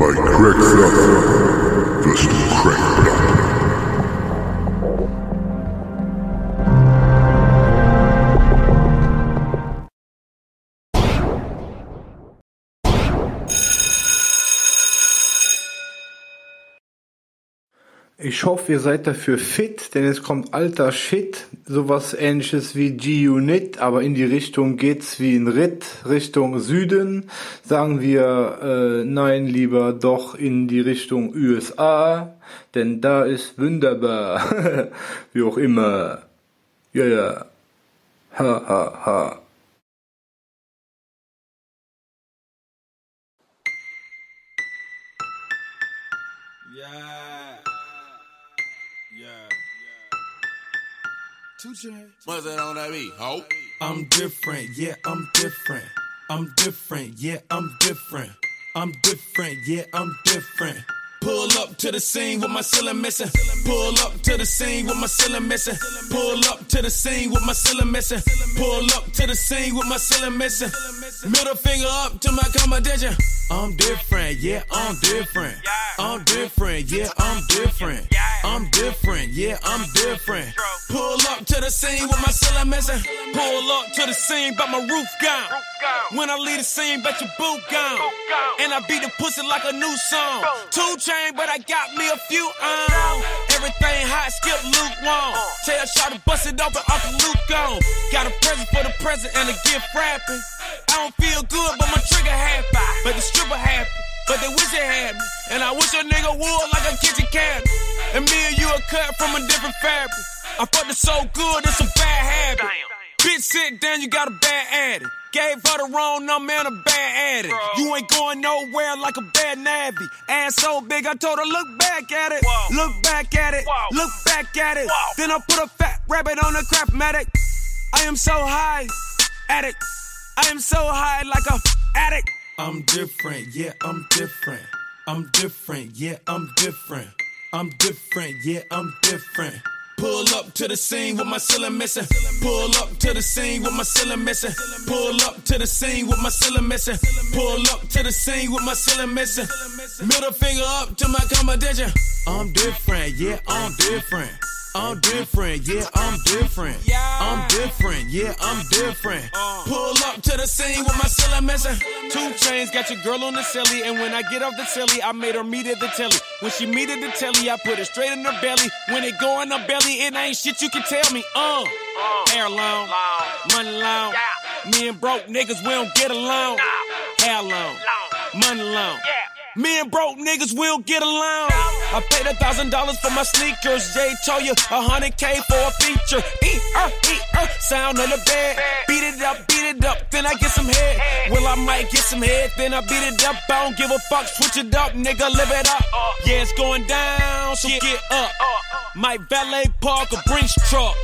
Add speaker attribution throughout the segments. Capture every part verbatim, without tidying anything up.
Speaker 1: Bei Cracksachen wirst du Crackblatt.
Speaker 2: Ich hoffe, ihr seid dafür fit, denn es kommt alter Shit, sowas ähnliches wie G-Unit, aber in die Richtung geht's wie ein Ritt, Richtung Süden. Sagen wir, äh, nein, lieber doch in die Richtung U S A, denn da ist wunderbar, wie auch immer. Ja, ja, ha, ha, ha.
Speaker 3: What's that on that beat, ho?
Speaker 4: I'm different, yeah, I'm different. I'm different, yeah, I'm different. I'm different, yeah, I'm different. Pull up to the scene with my ceiling missing. Pull up to the scene with my ceiling missing. Pull up to the scene with my ceiling missing. Pull up to the scene with my ceiling missing. Middle finger up to my competition. I'm different, yeah, I'm different. I'm different, yeah, I'm different. I'm different, yeah, I'm different. Pull up to the scene with my ceiling missing. Pull up to the scene, but my roof gone. When I leave the scene, bet your boot gone. And I beat the pussy like a new song. Two chain, but I got me a few on. Everything hot, skip lukewarm. Tell Shawty to bust it open, Uncle Luke gone. Got a present for the present and a gift wrapping. I don't feel good, but my trigger happy. But the stripper happy, but they wish they had me. And I wish a nigga would like a kitchen cabinet. And me and you are cut from a different fabric. I fucked it so good, it's a bad habit. Bitch, sit down, you got a bad addict. Gave her the wrong number and a bad addict. Bro. You ain't going nowhere like a bad navvy. Ass so big, I told her, look back at it. Whoa. Look back at it. Whoa. Look back at it. Whoa. Then I put a fat rabbit on the Craftmatic. I am so high, addict. I am so high like a addict. I'm different, yeah, I'm different. I'm different, yeah, I'm different. I'm different, yeah, I'm different. Pull up to the scene with my ceiling missing. Pull up to the scene with my ceiling missing. Pull up to the scene with my ceiling missing. Pull up to the scene with my ceiling missing. Middle finger up to my competition. I'm different, yeah, I'm different. I'm different, yeah, I'm different. I'm different, yeah, I'm different. Pull up to the scene with my ceiling missing. Two chains, got your girl on the silly. And when I get off the silly, I made her meet at the telly. When she meet at the telly, I put it straight in her belly. When it go in her belly, it ain't shit you can tell me. Uh, hair long, money long. Me and broke niggas, we don't get along. Hair long, money long. Me and broke niggas will get along. I paid a thousand dollars for my sneakers. Jay told you a hundred K for a feature. E-er, E-er, sound on the bed. Beat it up, beat it up, then I get some head. Well, I might get some head, then I beat it up. I don't give a fuck, switch it up, nigga, live it up. Yeah, it's going down, so get up. Might valet park a Brinks truck.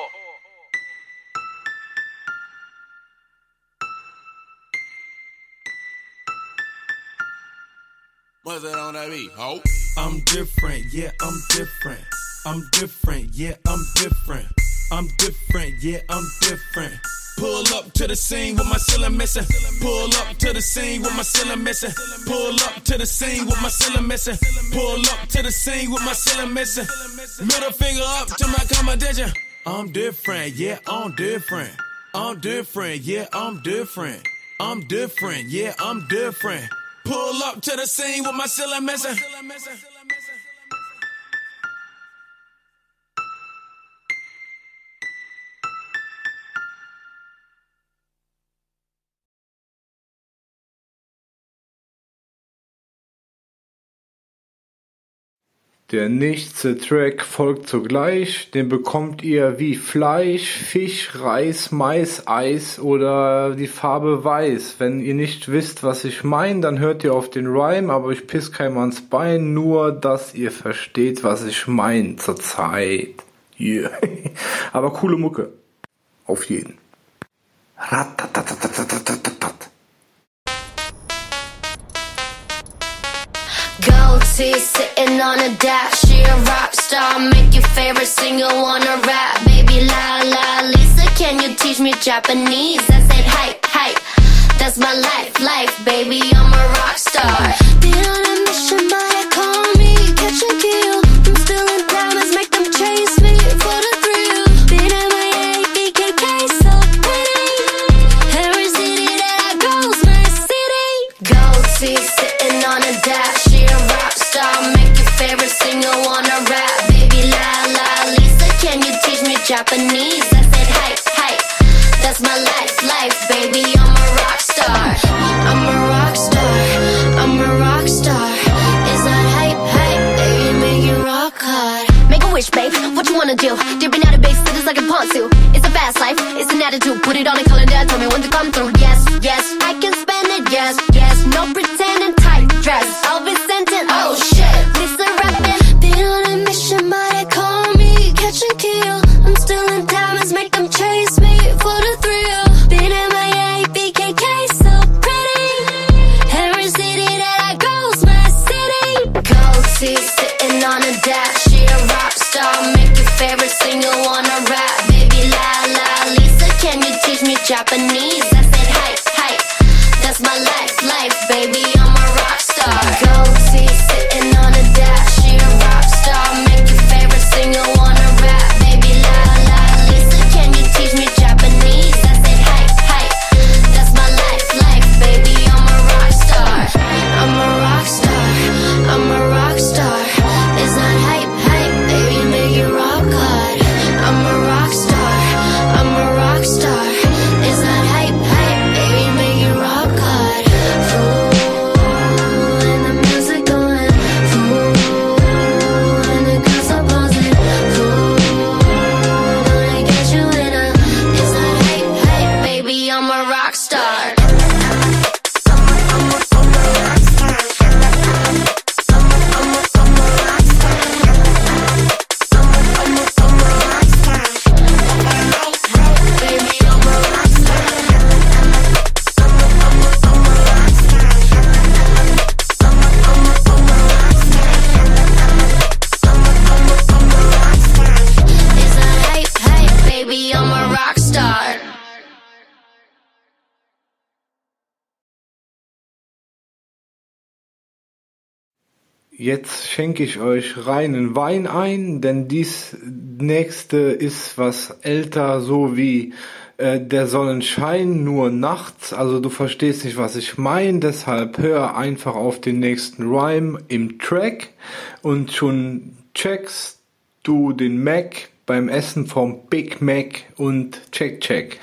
Speaker 3: What's that on that beat, ho?
Speaker 4: I'm different, yeah, I'm different. I'm different, yeah, I'm different. I'm different, yeah, I'm different. Pull up to the scene with my ceiling missing. Pull up to the scene with my ceiling missing. Pull up to the scene with my ceiling missing. Pull up to the scene with my ceiling missing. Middle finger up to my competition. I'm different, yeah, I'm different. I'm different, yeah, I'm different. I'm different, yeah, I'm different. Pull up to the scene with my ceiling missing.
Speaker 2: Der nächste Track folgt sogleich, den bekommt ihr wie Fleisch, Fisch, Reis, Mais, Eis oder die Farbe Weiß. Wenn ihr nicht wisst, was ich meine, dann hört ihr auf den Rhyme, aber ich piss keinem ans Bein, nur dass ihr versteht, was ich meine zur Zeit. Yeah. Aber coole Mucke. Auf jeden. Ratatatatatatat.
Speaker 5: Goatee sitting on a dash, she a rock star, make your favorite singer wanna rap. Baby la la Lisa, can you teach me Japanese? I said hype, hype, that's my life, life, baby, I'm a rock star. Been on a mission favorite singer wanna rap? Baby la la Lisa, can you teach me Japanese? I said hi, hi, that's my life, life, baby, I'm a rock star. I'm a rock star, I'm a rock star. Is that hype, hype, baby, make it rock hard. Make a wish, babe, what you wanna do? Dipping out of big cities like a pontoon. It's a fast life, it's an attitude. Put it on a calendar, tell me when to come through. Yes, yes, I can spend it, yes, yes. No pretending, tight dress, I'll be sent in, oh shit. Lisa rapping, been on a mission, but they call me catch and kill. I'm still in diamonds, make them chase me for the thrill. Been M I A, B K K, so pretty. Every city that I go's my city. Gold teeth sitting on a dash, she a rock star. Make your favorite singer wanna rap. Baby la la Lisa, can you teach me Japanese? I said hi, hi, that's my life, life, baby, I'm a rock star. Gold teeth sitting on a dash, she a rock star. Make your favorite singer wanna rap. Baby la la Lisa, can you teach me Japanese? I said hi, hi, that's my life, life, baby, I'm a rock star. I'm a rock star, I'm a rock star. It's not hype, hype, baby, make it rock hard. I'm a rock star, I'm a rock star. It's not hype, hype, baby, make it rock hard. Fool, and the music going. Fool, and the girls are buzzing. Fool, gonna get you in a. It's not hype, hype, baby, I'm a rock star. It's not hype, hype, baby, I'm a rock star.
Speaker 2: Jetzt schenke ich euch reinen Wein ein, denn dies nächste ist was älter, so wie äh, der Sonnenschein, nur nachts. Also du verstehst nicht, was ich meine, deshalb hör einfach auf den nächsten Rhyme im Track und schon checkst du den Mac beim Essen vom Big Mac und check, check.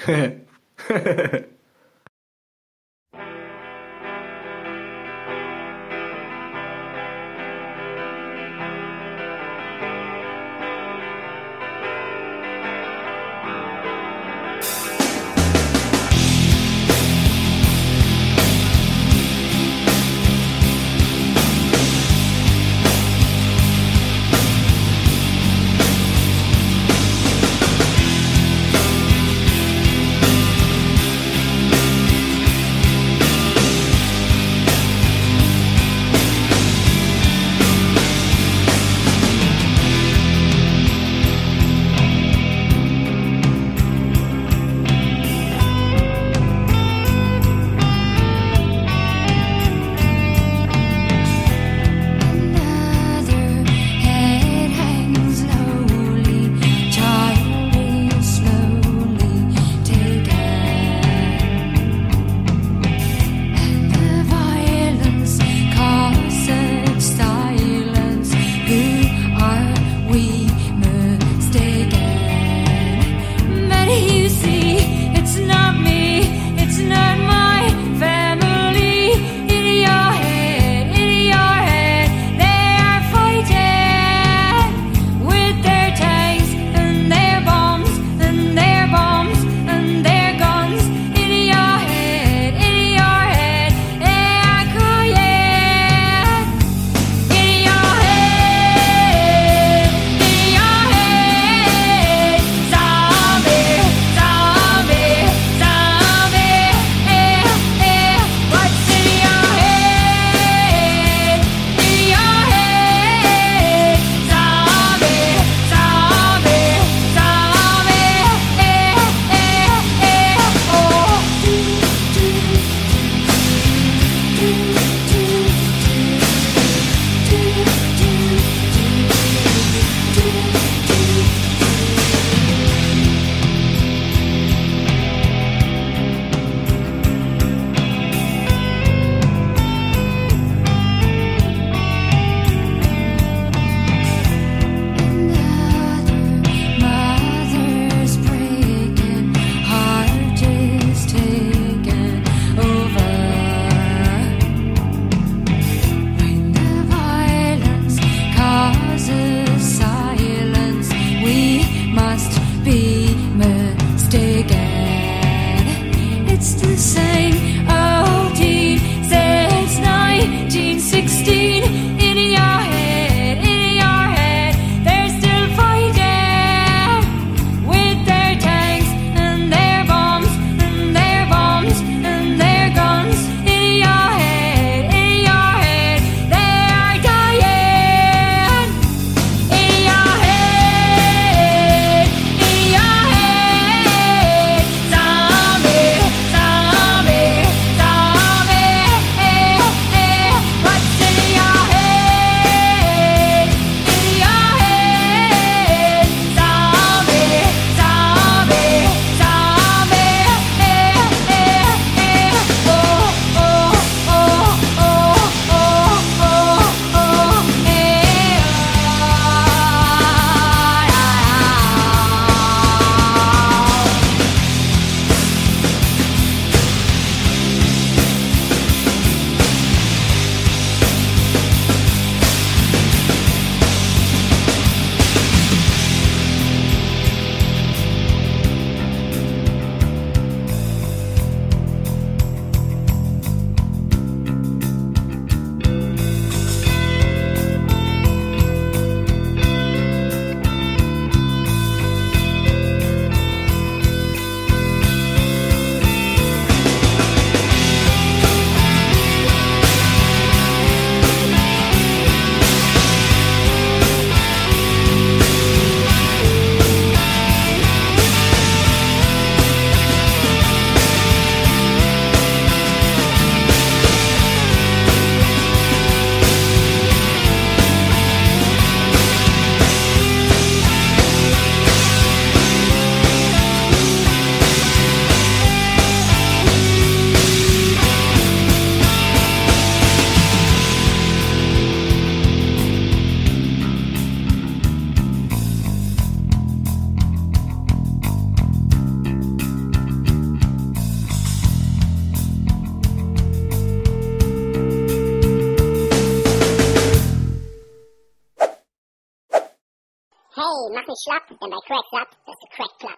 Speaker 6: Hey, mach nicht schlapp, denn bei Crack Club, das ist Crack Club.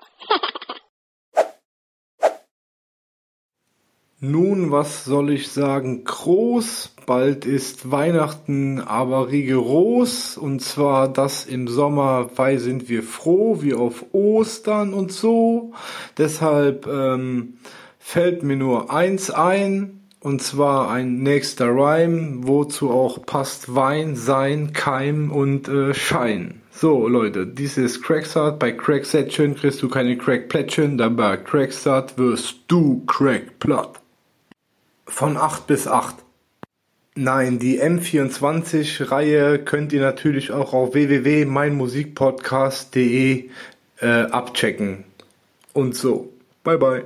Speaker 2: Nun, was soll ich sagen? Groß, bald ist Weihnachten, aber rigoros. Und zwar das im Sommer, weil sind wir froh, wie auf Ostern und so. Deshalb ähm, fällt mir nur eins ein, und zwar ein nächster Rhyme, wozu auch passt Wein, Sein, Keim und äh, Schein. So Leute, dies ist Crackstart. Bei Cracksätchen kriegst du keine Crackplättchen, dann bei Crackstart wirst du Crackplatt. Von acht bis acht. Nein, die M vierundzwanzig-Reihe könnt ihr natürlich auch auf w w w punkt mein musikpodcast punkt de äh, abchecken. Und so. Bye bye.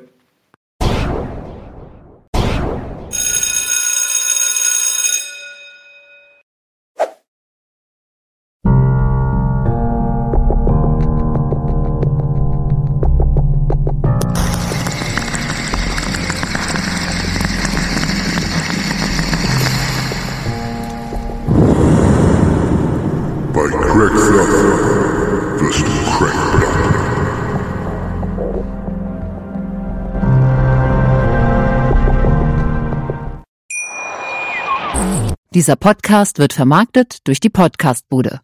Speaker 1: Bei Crackstart wirst du Crackplatt.
Speaker 7: Dieser Podcast wird vermarktet durch die Podcastbude.